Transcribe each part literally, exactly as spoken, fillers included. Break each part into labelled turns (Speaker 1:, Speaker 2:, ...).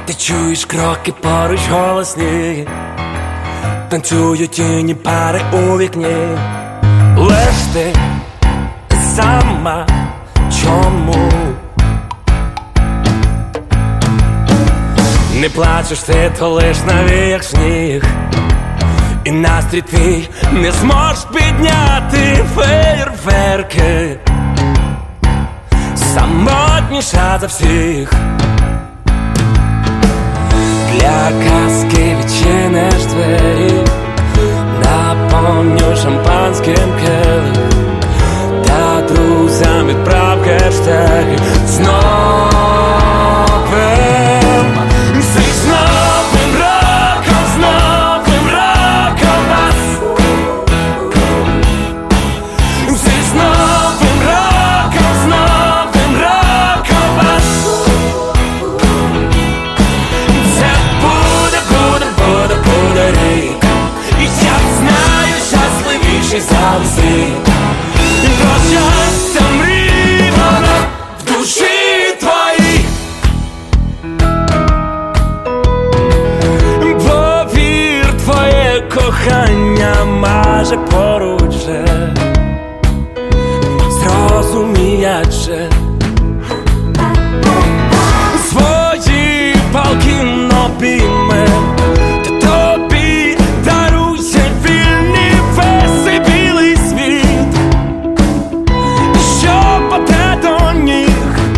Speaker 1: Ти чуєш кроки поруч голосні, танцюють тіні пари у вікні. Лиш ти сама чому не плачеш ти, то лиш навіяк сніг, і настрій твій не зможеш підняти фейерверки, самотніша за всіх. Для казки відчиниш двері, наповню шампанським келих, та друзям відправ хештеги з новим, з новим роком, з новим роком вас, з новим роком, з новим роком вас. Це буде, буде, буде, буде рік, і я знаю, щасливіший за всіх. Про щастя мрій вона в душі твоїй. Повір, твоє кохання майже поруч же, зрозуміє же свої палки обійме, та тобі дарує вільний весь і білий світ, що паде до ніг.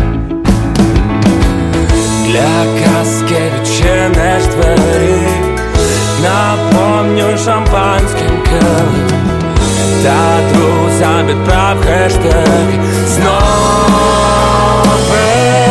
Speaker 1: Для казки відчиниш двері, наповню шампанським келих, та друзям відправ хештег з новим.